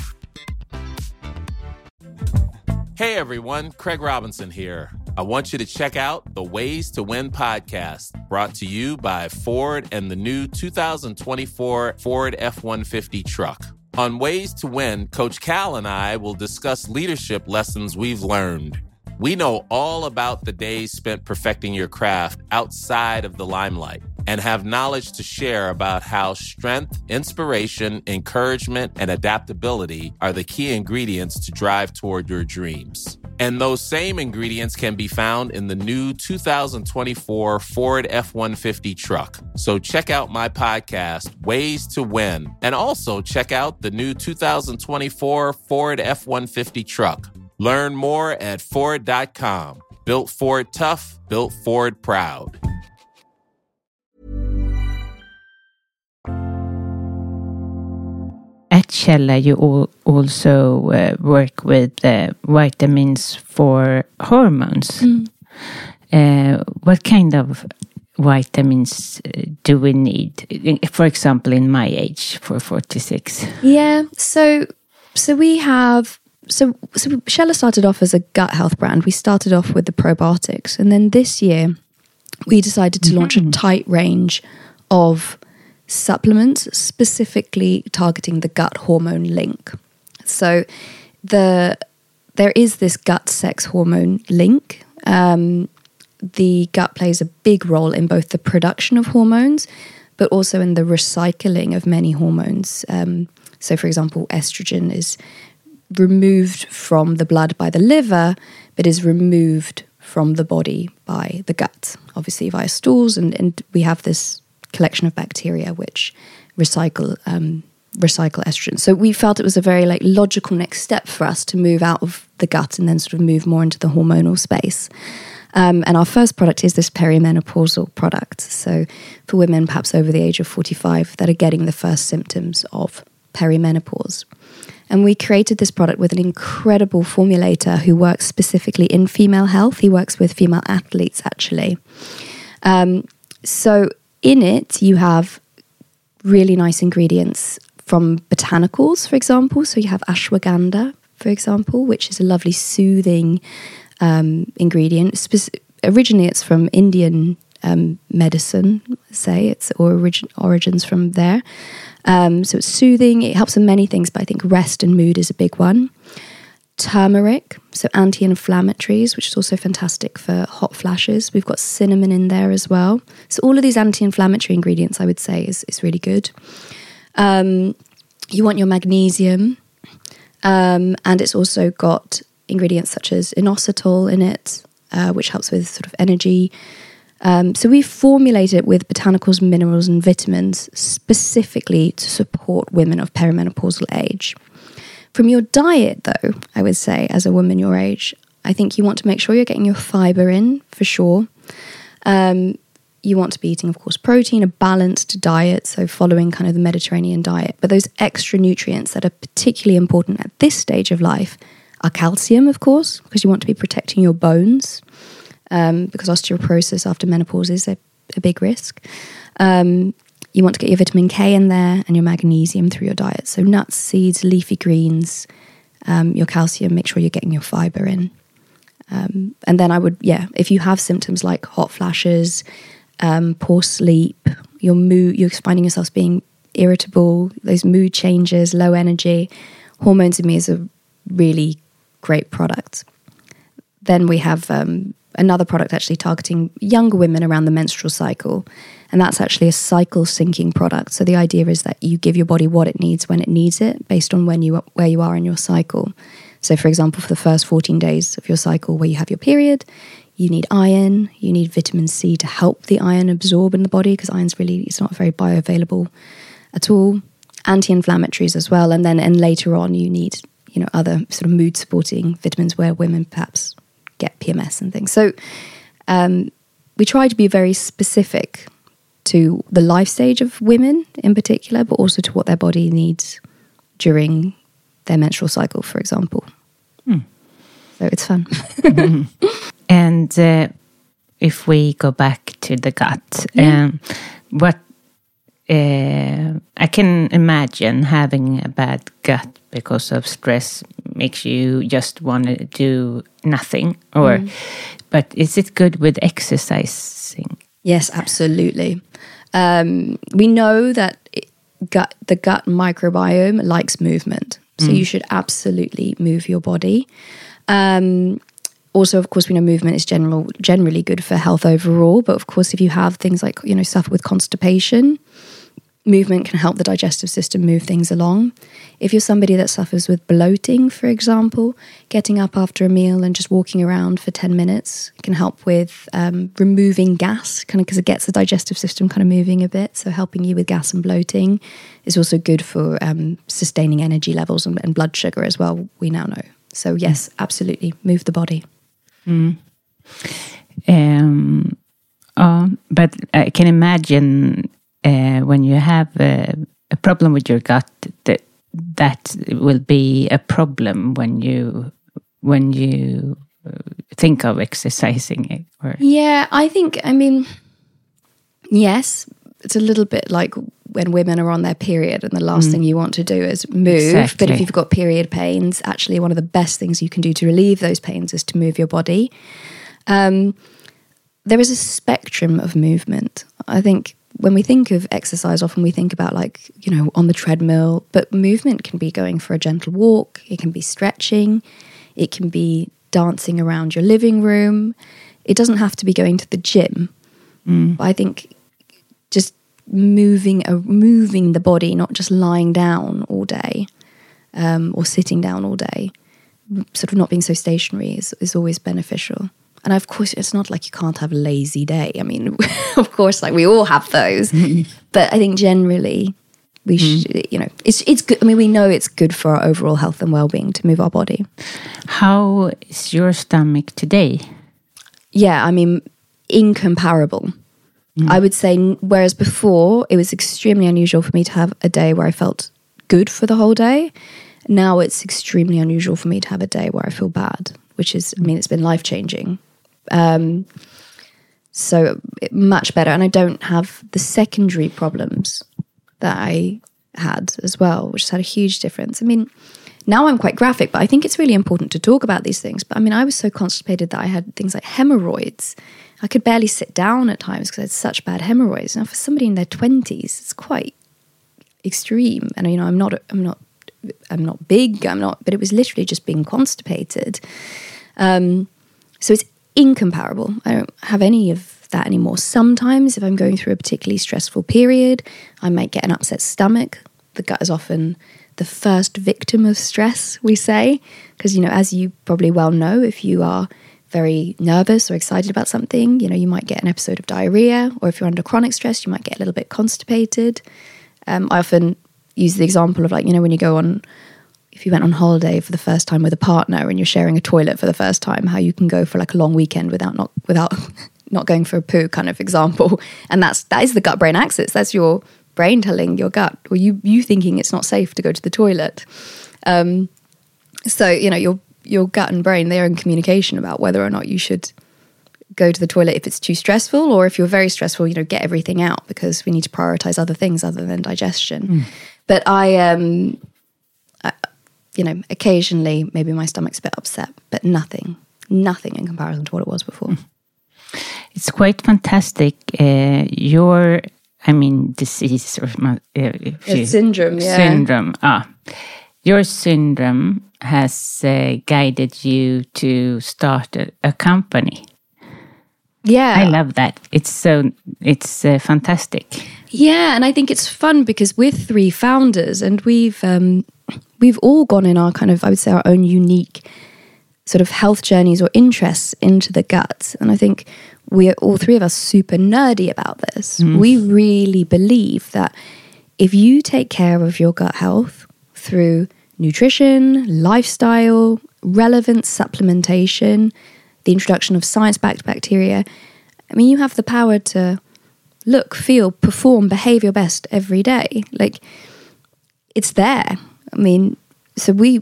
Hey everyone, Craig Robinson here. I want you to check out the Ways to Win podcast, brought to you by Ford and the new two thousand twenty-four Ford F one fifty truck. On Ways to Win, Coach Cal and I will discuss leadership lessons we've learned. We know all about the days spent perfecting your craft outside of the limelight and have knowledge to share about how strength, inspiration, encouragement, and adaptability are the key ingredients to drive toward your dreams. And those same ingredients can be found in the new two thousand twenty-four Ford F one fifty truck. So check out my podcast, Ways to Win, and also check out the new two thousand twenty-four Ford F one fifty truck. Learn more at Ford dot com. Built Ford tough, built Ford proud. At Källa, you all also uh, work with uh, vitamins for hormones. Mm. Uh, what kind of vitamins do we need? For example, in my age, for forty-six. Yeah, so so we have so so Källa started off as a gut health brand. We started off with the probiotics, and then this year we decided to mm-hmm. launch a tight range of supplements specifically targeting the gut hormone link. So the there is this gut sex hormone link. Um, the gut plays a big role in both the production of hormones, but also in the recycling of many hormones. Um, so, for example, estrogen is removed from the blood by the liver, but is removed from the body by the gut, obviously via stools, and, and we have this collection of bacteria which recycle um, recycle estrogen. So we felt it was a very like logical next step for us to move out of the gut and then sort of move more into the hormonal space. Um, and our first product is this perimenopausal product. So for women perhaps over the age of forty-five that are getting the first symptoms of perimenopause. And we created this product with an incredible formulator who works specifically in female health. He works with female athletes, actually. Um, so in it, you have really nice ingredients from botanicals, for example. So you have ashwagandha, for example, which is a lovely soothing um, ingredient. Spec- originally, it's from Indian um, medicine, say, it's or origin- origins from there. Um, so it's soothing. It helps with many things, but I think rest and mood is a big one. Turmeric, so anti-inflammatories, which is also fantastic for hot flashes. We've got cinnamon in there as well. So all of these anti-inflammatory ingredients, I would say, is, is really good. Um, you want your magnesium, um, and it's also got ingredients such as inositol in it, uh, which helps with sort of energy. Um, so we formulate it with botanicals, minerals, and vitamins specifically to support women of perimenopausal age. From your diet, though, I would say, as a woman your age, I think you want to make sure you're getting your fiber in, for sure. Um, you want to be eating, of course, protein, a balanced diet, so following kind of the Mediterranean diet. But those extra nutrients that are particularly important at this stage of life are calcium, of course, because you want to be protecting your bones, um, because osteoporosis after menopause is a, a big risk. Um You want to get your vitamin K in there and your magnesium through your diet. So nuts, seeds, leafy greens, um, your calcium, make sure you're getting your fiber in. Um, and then I would, yeah, if you have symptoms like hot flashes, um, poor sleep, your mood, you're finding yourself being irritable, those mood changes, low energy, Hormones in Me is a really great product. Then we have um, another product actually targeting younger women around the menstrual cycle. And that's actually a cycle syncing product. So the idea is that you give your body what it needs when it needs it based on when you where you are in your cycle. So for example, for the first fourteen days of your cycle where you have your period, you need iron, you need vitamin C to help the iron absorb in the body, because iron's really, it's not very bioavailable at all. Anti-inflammatories as well. And then and later on you need, you know, other sort of mood supporting vitamins where women perhaps get P M S and things. So um, we try to be very specific to the life stage of women in particular, but also to what their body needs during their menstrual cycle, for example. Hmm. So it's fun. Mm-hmm. And uh, if we go back to the gut, yeah. um, what uh, I can imagine having a bad gut because of stress makes you just want to do nothing. Or, mm. but is it good with exercising? Yes, absolutely. Um, we know that it, gut, the gut microbiome likes movement, so mm. you should absolutely move your body. Um, also, of course, we know movement is general, generally good for health overall. But of course, if you have things like, you know, suffer with constipation, movement can help the digestive system move things along. If you're somebody that suffers with bloating, for example, getting up after a meal and just walking around for ten minutes can help with um, removing gas, kind of because it gets the digestive system kind of moving a bit. So helping you with gas and bloating is also good for um, sustaining energy levels and, and blood sugar as well, we now know. So yes, absolutely, move the body. Mm. Um, oh, but I can imagine uh, when you have a, a problem with your gut, that that will be a problem when you when you think of exercising. Or yeah, I think. I mean, yes, it's a little bit like when women are on their period and the last mm. thing you want to do is move. Exactly. But if you've got period pains, actually one of the best things you can do to relieve those pains is to move your body. Um, there is a spectrum of movement. I think when we think of exercise, often we think about like, you know, on the treadmill, but movement can be going for a gentle walk. It can be stretching. It can be dancing around your living room. It doesn't have to be going to the gym. Mm. But I think just moving uh, moving the body, not just lying down all day um, or sitting down all day, sort of not being so stationary is, is always beneficial. And of course, it's not like you can't have a lazy day. I mean, of course, like we all have those. But I think generally we should, mm. you know, it's it's good. I mean, we know it's good for our overall health and well-being to move our body. How is your stomach today? Yeah, I mean, incomparable. Mm. I would say, whereas before it was extremely unusual for me to have a day where I felt good for the whole day, now it's extremely unusual for me to have a day where I feel bad, which is, I mean, it's been life-changing. Um, so it, much better. And I don't have the secondary problems that I had as well, which has had a huge difference. I mean, now I'm quite graphic, but I think it's really important to talk about these things. But I mean, I was so constipated that I had things like hemorrhoids. I could barely sit down at times because I had such bad hemorrhoids. Now, for somebody in their twenties, it's quite extreme. And you know, I'm not, I'm not, I'm not big. I'm not, but it was literally just being constipated. Um, so it's incomparable. I don't have any of that anymore. Sometimes, if I'm going through a particularly stressful period, I might get an upset stomach. The gut is often the first victim of stress, we say, because you know, as you probably well know, if you are very nervous or excited about something, you know, you might get an episode of diarrhea, or if you're under chronic stress, you might get a little bit constipated. Um, I often use the example of like, you know, when you go on, if you went on holiday for the first time with a partner and you're sharing a toilet for the first time, how you can go for like a long weekend without not without not going for a poo kind of example. And that's that is the gut-brain axis. That's your brain telling your gut, or you you thinking it's not safe to go to the toilet. Um, so, you know, your your gut and brain, they're in communication about whether or not you should go to the toilet if it's too stressful, or if you're very stressful, you know, get everything out, because we need to prioritize other things other than digestion. Mm. But I, um, I, you know, occasionally maybe my stomach's a bit upset, but nothing, nothing in comparison to what it was before. Mm. It's quite fantastic. Uh, your, I mean, disease or uh, you, syndrome, yeah. Syndrome, ah. Your syndrome has uh, guided you to start a, a company. Yeah. I love that. It's so, it's uh, fantastic. Yeah, and I think it's fun because we're three founders and we've um, we've all gone in our kind of, I would say, our own unique sort of health journeys or interests into the gut. And I think we're all three of us super nerdy about this. Mm. We really believe that if you take care of your gut health through nutrition, lifestyle, relevant supplementation, the introduction of science-backed bacteria, I mean, you have the power to look, feel, perform, behave your best every day. Like, it's there. I mean, so we,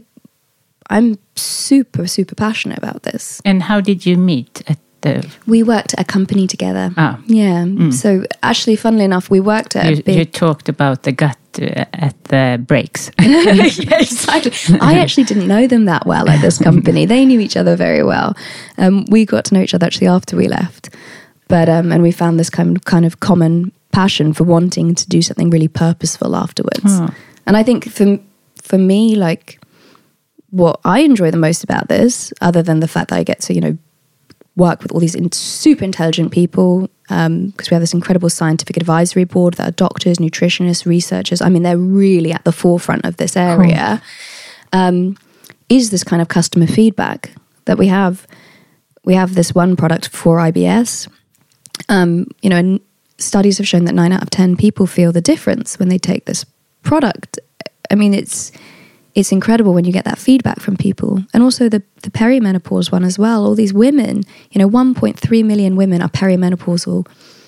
I'm super, super passionate about this. And how did you meet at the... We worked at a company together. Ah. Yeah. Mm. So actually, funnily enough, we worked at you, a big... You talked about the gut uh, at the breaks. Yeah, exactly. I actually didn't know them that well at this company. They knew each other very well. Um, we got to know each other actually after we left. But um, and we found this kind of, kind of common passion for wanting to do something really purposeful afterwards. Oh. And I think for for me, like, what I enjoy the most about this, other than the fact that I get to, you know, work with all these in, super intelligent people, because um, we have this incredible scientific advisory board that are doctors, nutritionists, researchers. I mean, they're really at the forefront of this area. Cool. Um, is this kind of customer feedback that we have. We have this one product for I B S. Um, you know, and studies have shown that nine out of ten people feel the difference when they take this product. I mean, it's it's incredible when you get that feedback from people. And also the, the perimenopause one as well. All these women, you know, one point three million women are perimenopausal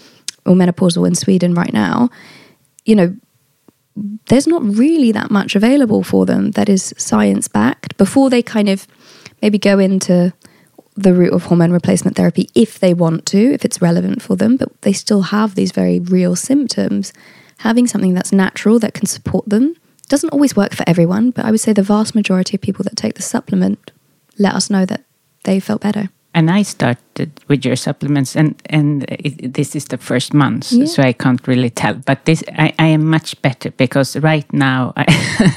or menopausal in Sweden right now. You know, there's not really that much available for them that is science-backed before they kind of maybe go into the route of hormone replacement therapy if they want to, if it's relevant for them, but they still have these very real symptoms. Having something that's natural that can support them doesn't always work for everyone, but I would say the vast majority of people that take the supplement let us know that they felt better. And I started with your supplements, and and it, this is the first month, yeah. so I can't really tell. But this, I, I am much better because right now I,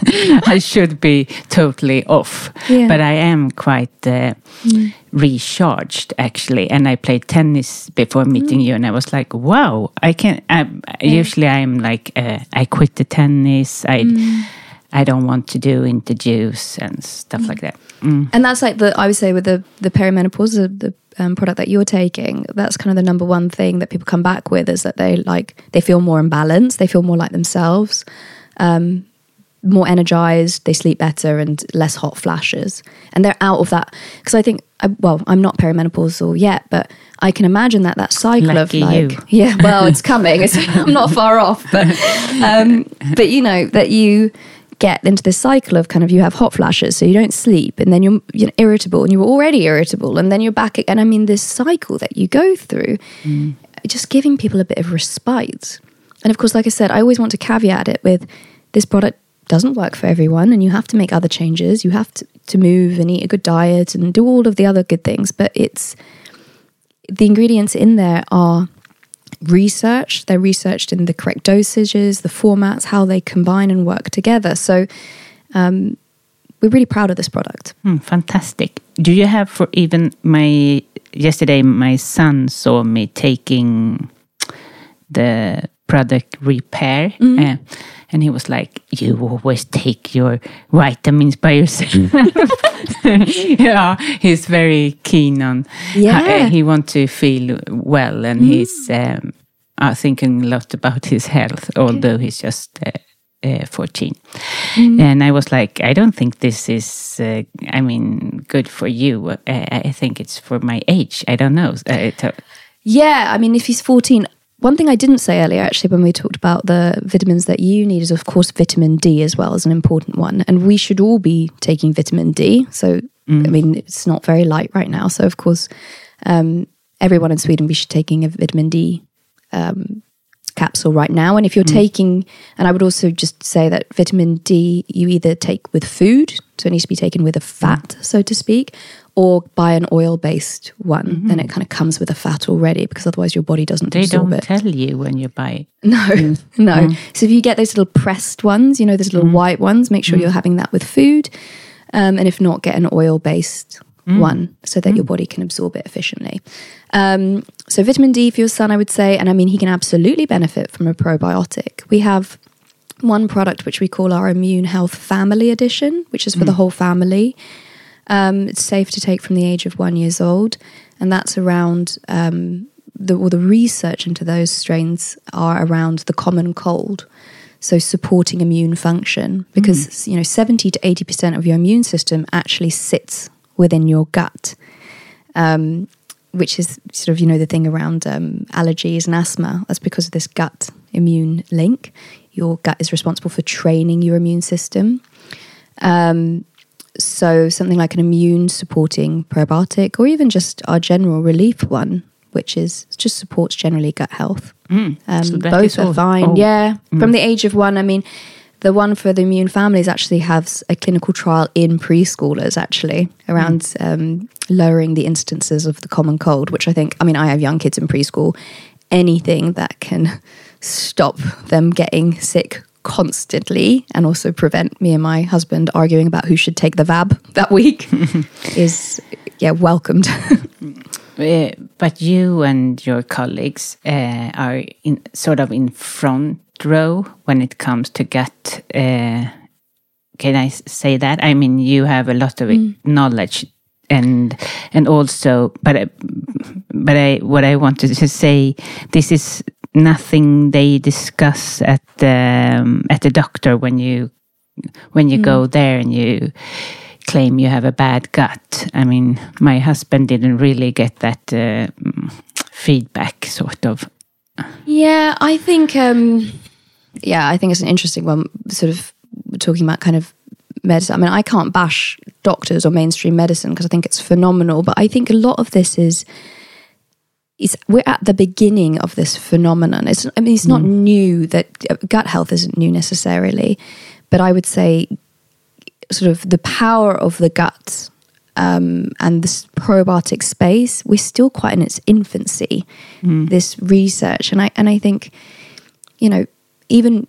I should be totally off, yeah. but I am quite uh, mm. recharged actually. And I played tennis before meeting mm. you, and I was like, wow, I can. I, yeah. Usually I'm like, uh, I quit the tennis. I. Mm. I don't want to do interviews and stuff mm. like that. Mm. And that's like the, I would say with the, the perimenopause, the, the um, product that you're taking, that's kind of the number one thing that people come back with is that they like, they feel more in balance. They feel more like themselves, um, more energized, they sleep better and less hot flashes. And they're out of that. Because I think, I, well, I'm not perimenopausal yet, but I can imagine that that cycle Lucky of like, you. yeah, well, it's coming. It's, I'm not far off. But, um, but you know, that you get into this cycle of kind of you have hot flashes, so you don't sleep, and then you're, you're irritable, and you were already irritable, and then you're back again. I mean, this cycle that you go through, mm. just giving people a bit of respite. And of course, like I said, I always want to caveat it with this product doesn't work for everyone, and you have to make other changes. You have to, to move and eat a good diet and do all of the other good things, but it's the ingredients in there are researched. They're researched in the correct dosages, the formats, how they combine and work together. So um, we're really proud of this product. Mm, fantastic. Do you have for even my, yesterday my son saw me taking the product Repair, mm-hmm. uh, and he was like, you always take your vitamins by yourself. Yeah, he's very keen on, yeah. uh, he wants to feel well, and mm. he's um, uh, thinking a lot about his health, although he's just uh, uh, fourteen. Mm. And I was like, I don't think this is, uh, I mean, good for you. Uh, I think it's for my age. I don't know. Uh, to- yeah, I mean, if he's fourteen, one thing I didn't say earlier, actually, when we talked about the vitamins that you need is, of course, vitamin D as well as an important one. And we should all be taking vitamin D. So, mm. I mean, it's not very light right now. So, of course, um, everyone in Sweden, we should be taking a vitamin D um, capsule right now. And if you're mm. taking, and I would also just say that vitamin D, you either take with food, so it needs to be taken with a fat, mm. so to speak, or buy an oil-based one, mm-hmm. then it kind of comes with a fat already, because otherwise your body doesn't they absorb it. They don't tell you when you buy. No, mm. no. Mm. So if you get those little pressed ones, you know, those little mm. white ones, make sure mm. you're having that with food. Um, and if not, get an oil-based mm. one so that mm. your body can absorb it efficiently. Um, so vitamin D for your son, I would say, and I mean, he can absolutely benefit from a probiotic. We have one product which we call our Immune Health Family Edition, which is for mm. the whole family. Um, it's safe to take from the age of one years old, and that's around um, the or the research into those strains are around the common cold, so supporting immune function, because mm. you know seventy to eighty percent of your immune system actually sits within your gut, um, which is sort of you know the thing around um, allergies and asthma. That's because of this gut immune link. Your gut is responsible for training your immune system. Um, So something like an immune supporting probiotic, or even just our general relief one, which is just supports generally gut health. Mm. Um, so both are all, fine. oh. Yeah. Mm. From the age of one, I mean, the one for the immune families actually has a clinical trial in preschoolers actually around mm. um, lowering the instances of the common cold, which I think, I mean, I have young kids in preschool. Anything that can stop them getting sick constantly and also prevent me and my husband arguing about who should take the V A B that week is yeah welcomed. uh, but you and your colleagues uh, are in sort of in front row when it comes to gut. Uh, can I say that? I mean, you have a lot of mm. knowledge, and and also, but but I what I wanted to say, this is nothing they discuss at the um, at the doctor when you when you mm. go there and you claim you have a bad gut. I mean, my husband didn't really get that uh, feedback, sort of. Yeah, I think. Um, yeah, I think it's an interesting one. Sort of talking about kind of medicine. I mean, I can't bash doctors or mainstream medicine because I think it's phenomenal. But I think a lot of this is. Is we're at the beginning of this phenomenon. It's, I mean, it's not mm. new that uh, gut health isn't new necessarily, but I would say sort of the power of the gut um, and this probiotic space, we're still quite in its infancy, mm. this research. And I, and I think, you know, even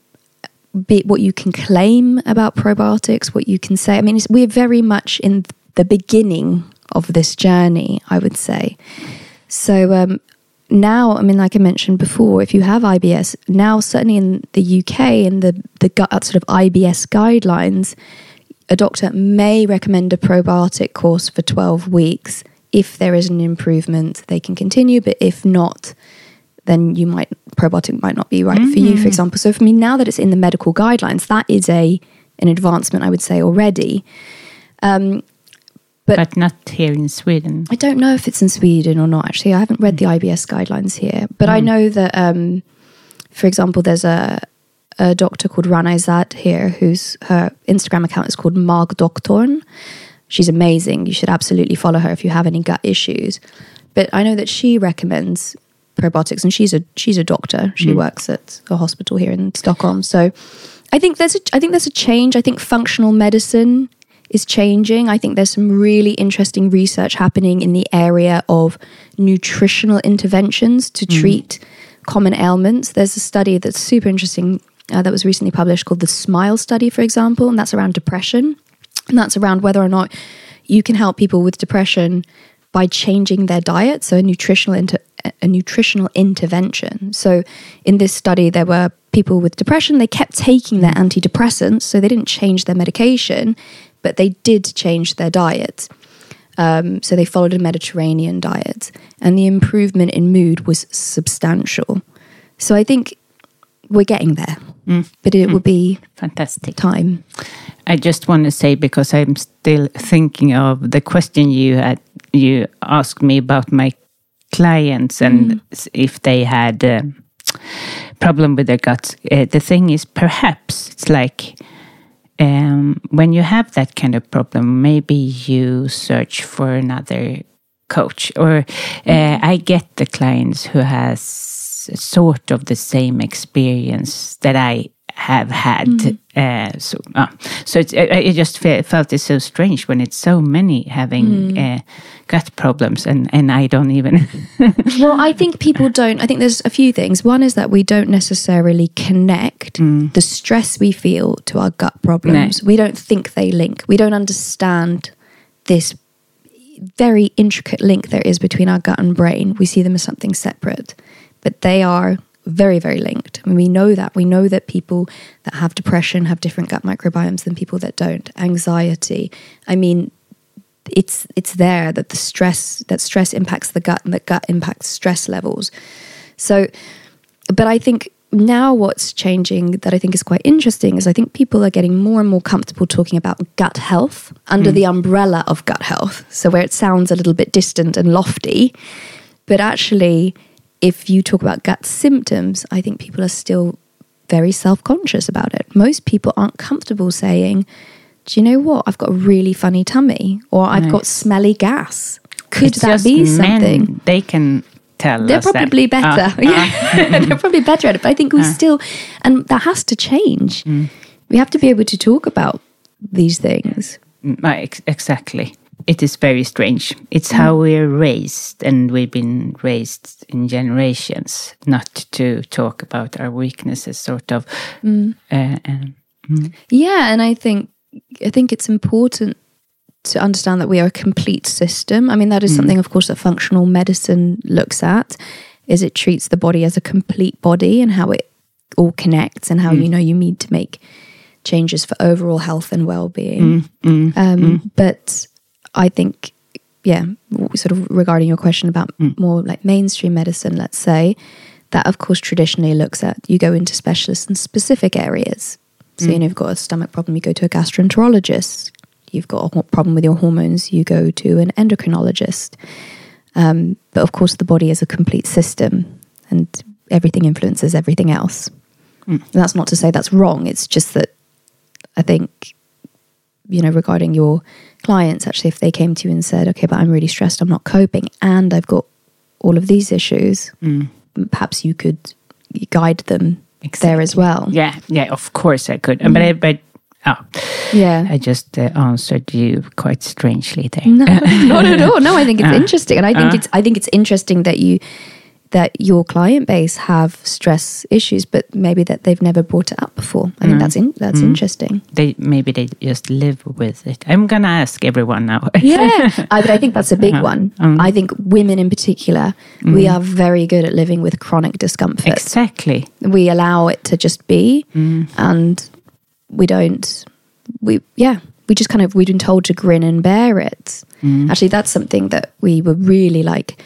be what you can claim about probiotics, what you can say, I mean, it's, we're very much in the beginning of this journey, I would say. So um, now, I mean, like I mentioned before, if you have I B S, now certainly in the U K, in the, the sort of I B S guidelines, a doctor may recommend a probiotic course for twelve weeks. If there is an improvement, they can continue, but if not, then you might probiotic might not be right mm-hmm. for you, for example. So for me, now that it's in the medical guidelines, that is a an advancement, I would say, already. Um, But, but not here in Sweden. I don't know if it's in Sweden or not, actually. I haven't read the I B S guidelines here. But mm. I know that, um, for example, there's a, a doctor called Rana Izad here, whose her Instagram account is called Magdoktorn. She's amazing. You should absolutely follow her if you have any gut issues. But I know that she recommends probiotics, and she's a she's a doctor. She mm. works at a hospital here in Stockholm. So I think there's a, I think there's a change. I think functional medicine is changing. I think there's some really interesting research happening in the area of nutritional interventions to mm. treat common ailments. There's a study that's super interesting uh, that was recently published called the SMILE study, for example, and that's around depression. And that's around whether or not you can help people with depression by changing their diet, so a nutritional inter- a nutritional intervention. So in this study, there were people with depression. They kept taking their antidepressants, so they didn't change their medication, but they did change their diet. Um, so they followed a Mediterranean diet, and the improvement in mood was substantial. So I think we're getting there, mm. but it mm. will be fantastic time. I just want to say, because I'm still thinking of the question you had, you asked me about my clients and mm. if they had a problem with their guts. Uh, the thing is, perhaps it's like, Um, when you have that kind of problem, maybe you search for another coach. Or uh, I get the clients who has sort of the same experience that I have had. Mm. Uh, so, uh, so it's, I, I just fe- felt it's so strange when it's so many having mm. uh, gut problems, and, and I don't even. Well, I think people don't. I think there's a few things. One is that we don't necessarily connect mm. the stress we feel to our gut problems. No. We don't think they link. We don't understand this very intricate link there is between our gut and brain. We see them as something separate, but they are very, very linked. I mean, we know that. We know that people that have depression have different gut microbiomes than people that don't. Anxiety. I mean, it's it's there that the stress, that stress impacts the gut and that gut impacts stress levels. So, but I think now what's changing that I think is quite interesting is I think people are getting more and more comfortable talking about gut health under mm. the umbrella of gut health. So where it sounds a little bit distant and lofty, but actually if you talk about gut symptoms, I think people are still very self-conscious about it. Most people aren't comfortable saying, do you know what? I've got a really funny tummy, or I've nice. got smelly gas. Could it's that be something? Men. They can tell They're us probably that. better. Uh, yeah. uh, They're probably better at it. But I think we uh, still, and that has to change. Mm. We have to be able to talk about these things. Exactly. It is very strange. It's mm. how we're raised, and we've been raised in generations not to talk about our weaknesses, sort of. Mm. Uh, and, mm. Yeah, and I think I think it's important to understand that we are a complete system. I mean, that is mm. something, of course, that functional medicine looks at, is it treats the body as a complete body and how it all connects and how, mm. you know, you need to make changes for overall health and well-being. Mm. Mm. Um, mm. But I think, yeah, sort of regarding your question about mm. more like mainstream medicine, let's say, that, of course, traditionally looks at, you go into specialists in specific areas. So, mm. you know, you've got a stomach problem, you go to a gastroenterologist. You've got a problem with your hormones, you go to an endocrinologist. Um, but of course, the body is a complete system and everything influences everything else. Mm. And that's not to say that's wrong. It's just that I think, you know, regarding your clients, actually, if they came to you and said, okay, but I'm really stressed, I'm not coping, and I've got all of these issues, mm. perhaps you could guide them exactly. there as well. Yeah, yeah, of course I could. Mm. But I, but Oh, yeah. I just uh, answered you quite strangely there. No, not at all. No, I think it's uh, interesting, and I think uh, it's I think it's interesting that you that your client base have stress issues, but maybe that they've never brought it up before. I mm, think that's in, that's mm, interesting. They maybe they just live with it. I'm gonna ask everyone now. yeah, I, but I think that's a big uh, one. Um, I think women in particular, mm. we are very good at living with chronic discomfort. Exactly. We allow it to just be, mm. and we don't, we, yeah, we just kind of, we've been told to grin and bear it. Mm. Actually, that's something that we were really like,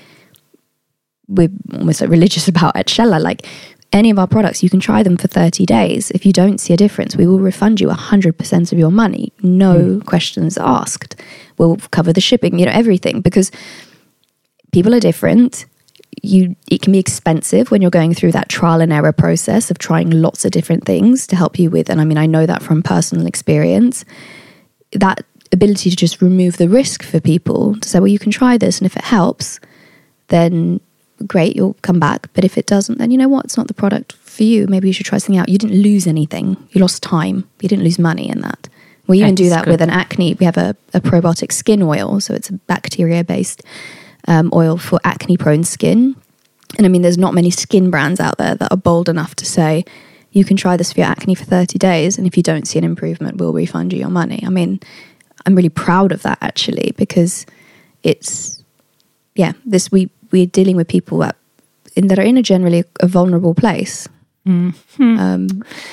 we're almost like religious about at Källa. Like, any of our products, you can try them for thirty days. If you don't see a difference, we will refund you one hundred percent of your money. No mm. questions asked. We'll cover the shipping, you know, everything. Because people are different. You, it can be expensive when you're going through that trial and error process of trying lots of different things to help you with, and I mean, I know that from personal experience, that ability to just remove the risk for people, to say, well, you can try this, and if it helps, then great, you'll come back. But if it doesn't, then you know what, it's not the product for you. Maybe you should try something out. You didn't lose anything. You lost time. You didn't lose money in that. We even That's do that good. with an acne. We have a, a probiotic skin oil, so it's a bacteria-based Um, oil for acne-prone skin. And I mean, there's not many skin brands out there that are bold enough to say, you can try this for your acne for thirty days, and if you don't see an improvement, we'll refund you your money. I mean, I'm really proud of that, actually, because it's, yeah, this we, we're dealing with people that, in, that are in a generally a vulnerable place. Mm-hmm. Um,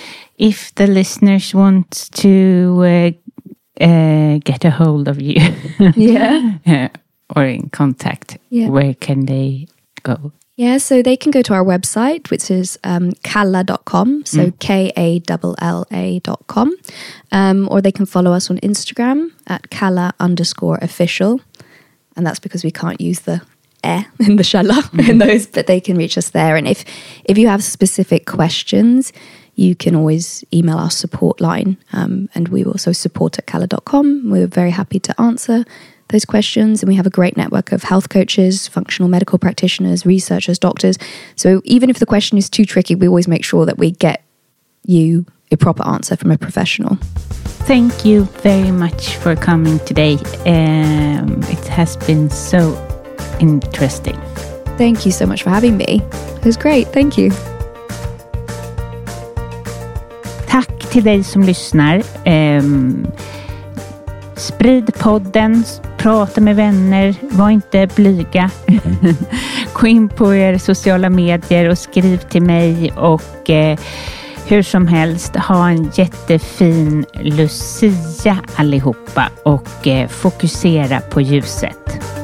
if the listeners want to uh, uh, get a hold of you. yeah. yeah. Or in contact, yeah. where can they go? Yeah, so they can go to our website, which is um, kalla dot com, so mm. K A L L A dot com. Um, or they can follow us on Instagram at Källa underscore official. And that's because we can't use the eh in the Källa mm. in those, but they can reach us there. And if, if you have specific questions, you can always email our support line. Um, and we also support at kalla dot com. We're very happy to answer those questions, and we have a great network of health coaches, functional medical practitioners, researchers, doctors. So even if the question is too tricky, we always make sure that we get you a proper answer from a professional. Thank you very much for coming today. Um, it has been so interesting. Thank you so much for having me. It was great. Thank you. Tack till dig som lyssnar. Um, Sprid podden prata med vänner, var inte blyga. Gå in på er sociala medier och skriv till mig och eh, hur som helst, ha en jättefin Lucia allihopa och eh, fokusera på ljuset.